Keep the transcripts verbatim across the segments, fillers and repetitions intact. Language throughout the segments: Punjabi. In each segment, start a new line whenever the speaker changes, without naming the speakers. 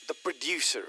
the producer.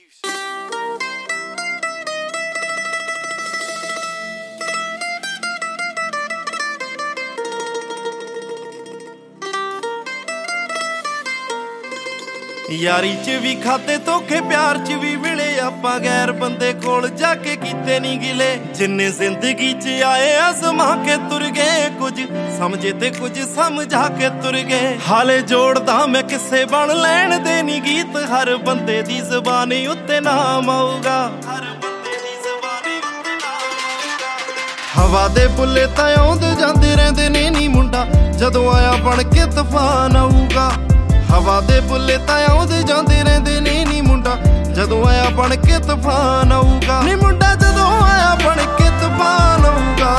ਯਾਰੀ ਚ ਵੀ ਖਾਤੇ ਧੋਖੇ, ਪਿਆਰ ਚ ਵੀ ਮਿਲੇ ਆਪਾਂ, ਗੈਰ ਬੰਦੇ ਕੋਲ ਜਾ ਕੇ ਕੀਤੇ ਨੀ ਗਿਲੇ। ਜਿੰਨੇ ਜ਼ਿੰਦਗੀ ਚ ਆਏ ਅਜ਼ਮਾ ਕੇ ਤੁਰ ਗਏ, ਕੁਝ ਸਮਝੇ ਤੇ ਕੁਝ ਸਮਝਾ ਕੇ ਤੁਰ ਗਏ। ਹਾਲੇ ਜੋੜਦਾ ਮੈਂ ਕਿਸੇ ਬਣ ਲੈਣ ਦੇ ਨੀ ਗੀਤ, ਹਰ ਬੰਦੇ ਦੀ ਜ਼ਬਾਨ ਉੱਤੇ ਨਾਮ ਆਊਗਾ, ਹਰ ਬੰਦੇ ਦੀ ਜ਼ਬਾਨ ਉੱਤੇ ਨਾਮ ਆਊਗਾ। ਹਵਾ ਦੇ ਬੁੱਲੇ ਤਾਂ ਆਉਂਦੇ ਜਾਂਦੇ ਰਹਿੰਦੇ ਨੇ ਨੀ ਮੁੰਡਾ, ਜਦੋਂ ਆਇਆ ਬਣ ਕੇ ਤੂਫਾਨ ਆਊਗਾ। ਹਵਾ ਦੇ ਬੁੱਲੇ ਤਾਂ ਆਉਂਦੇ ਜਾਂਦੇ ਰਹਿੰਦੇ ਨੇ ਨੀ ਮੁੰਡਾ, ਜਦੋਂ ਆਇਆ ਬਣ ਕੇ ਤੂਫਾਨ ਆਊਗਾ। ਨੀ ਮੁੰਡਾ ਜਦੋਂ ਆਇਆ ਬਣ ਕੇ ਤੂਫਾਨ ਆਊਗਾ।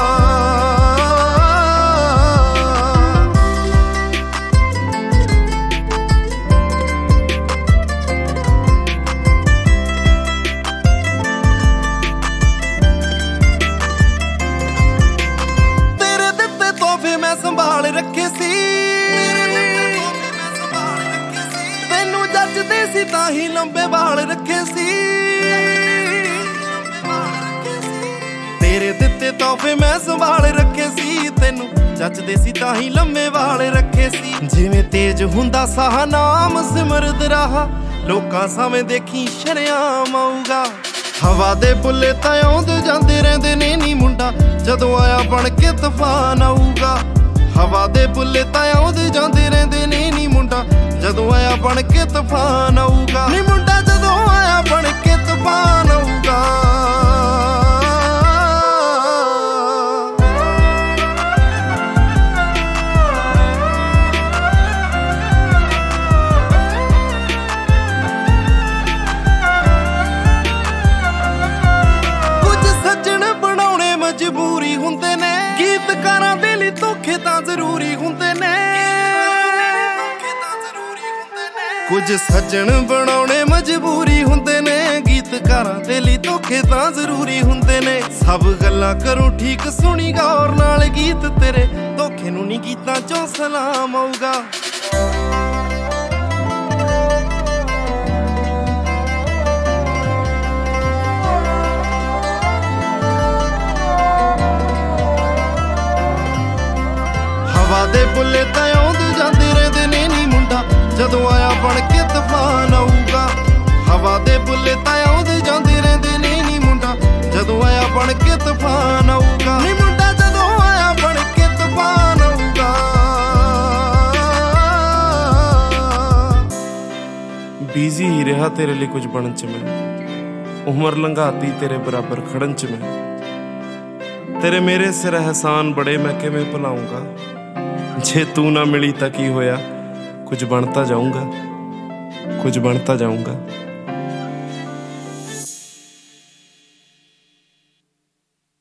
ਤੇਰੇ ਦਿੱਤੇ ਤੋਹਫੇ ਮੈਂ ਸੰਭਾਲ ਰੱਖੇ ਸੀ, ਜੱਜਦੇ ਸੀ ਤਾਂ ਹੀ ਲੰਬੇ ਵਾਲ ਰੱਖੇ ਸੀ। ਤੇਰੇ ਦਿੱਤੇ ਤੋਹਫੇ ਮੈਂ ਸੰਭਾਲ ਰੱਖੇ ਸੀ, ਤੈਨੂੰ ਜੱਜਦੇ ਸੀ ਤਾਂ ਹੀ ਲੰਬੇ ਵਾਲ ਰੱਖੇ ਸੀ। ਜਿਵੇਂ ਤੇਜ ਹੁੰਦਾ ਸਾਹ ਨਾਮ ਸਿਮਰਦ ਰਹਾ, ਲੋਕਾਂ ਸਾਹਮਣੇ ਦੇਖੀ ਸ਼ਰੇਆਮ ਆਊਗਾ। ਹਵਾ ਦੇ ਬੁੱਲੇ ਤਾਂ ਆਉਂਦੇ ਜਾਂਦੇ ਰਹਿੰਦੇ ਨੇ ਨੀ ਮੁੰਡਾ, ਜਦੋਂ ਆਇਆ ਬਣ ਕੇ ਤੂਫਾਨ ਆਊਗਾ। ਹਵਾ ਦੇ ਬੁੱਲੇ ਤਾਂ ਆਉਂਦੇ ਜਾਂਦੇ ਰਹਿੰਦੇ ਨੇ ਨੀ ਮੁੰਡਾ, ਜਦੋਂ ਆਇਆ ਬਣ ਕੇ ਤੂਫਾਨ ਆਊਗਾ। ਨੀ ਮੁੰਡਾ ਜਦੋਂ ਆਇਆ ਬਣ ਕੇ ਤੂਫਾਨ ਆਊਗਾ। ਕੁਝ ਸੱਜਣ ਬਣਾਉਣੇ ਮਜਬੂਰੀ ਹੁੰਦੇ ਨੇ, ਗੀਤਕਾਰਾਂ ਦੇ ਲਈ ਧੋਖੇ ਤਾਂ ਜ਼ਰੂਰੀ ਹੁੰਦੇ ਨੇ। ਕੁਝ ਸੱਜਣ ਬਣਾਉਣੇ ਮਜਬੂਰੀ ਹੁੰਦੇ ਨੇ, ਗੀਤਕਾਰਾਂ ਦੇ ਲਈ ਧੋਖੇ ਤਾਂ ਜ਼ਰੂਰੀ ਹੁੰਦੇ ਨੇ। ਸਭ ਗੱਲਾਂ ਕਰੂੰ ਠੀਕ ਸੁਣੀ ਗੌਰ ਨਾਲ, ਗੀਤ ਤੇਰੇ ਧੋਖੇ ਨੂੰ ਨੀ ਗੀਤਾਂ ਚੋਂ ਸਲਾਮ ਆਊਗਾ। ਹਵਾ ਦੇ ਬੁੱਲੇ ਤਾਂ ਆਉਂਦੇ ਜਾਂਦੇ ਰਹਿੰਦੇ ਨੇ ਨੀ ਮੁੰਡਾ, ਜਦੋਂ ਆਇਆ ਬਣ ਕੇ ਤੂਫਾਨ ਆਊਗਾ। ਹਵਾ ਦੇ ਬੁੱਲੇ ਤਾਂ ਆਉਂਦੇ ਜਾਂਦੇ ਰਹਿੰਦੇ ਨੇ ਨੀ ਮੁੰਡਾ, ਜਦੋਂ ਆਇਆ ਬਣ ਕੇ ਤੂਫਾਨ ਆਊਗਾ। ਨੀ ਮੁੰਡਾ ਜਦੋਂ ਆਇਆ ਬਣ ਕੇ ਤੂਫਾਨ ਆਊਗਾ। ਬਿਜ਼ੀ ਹੀ ਰਿਹਾ ਤੇਰੇ ਲਈ ਕੁਝ ਬਣਨ ਚ ਮੈਂ, ਉਮਰ ਲੰਘਾਤੀ ਤੇਰੇ ਬਰਾਬਰ ਖੜਨ ਚ ਮੈਂ। ਤੇਰੇ ਮੇਰੇ ਸਿਰ ਅਹਿਸਾਨ ਬੜੇ ਮੈਂ ਕਿਵੇਂ ਭੁਲਾਊਂਗਾ, ਜੇ ਤੂੰ ਨਾ ਮਿਲੀ ਤਾਂ ਕੀ ਹੋਇਆ, ਕੁਝ ਬਣਤਾ ਜਾਊਂਗਾ, ਕੁਝ ਬਣਤਾ ਜਾਊਂਗਾ।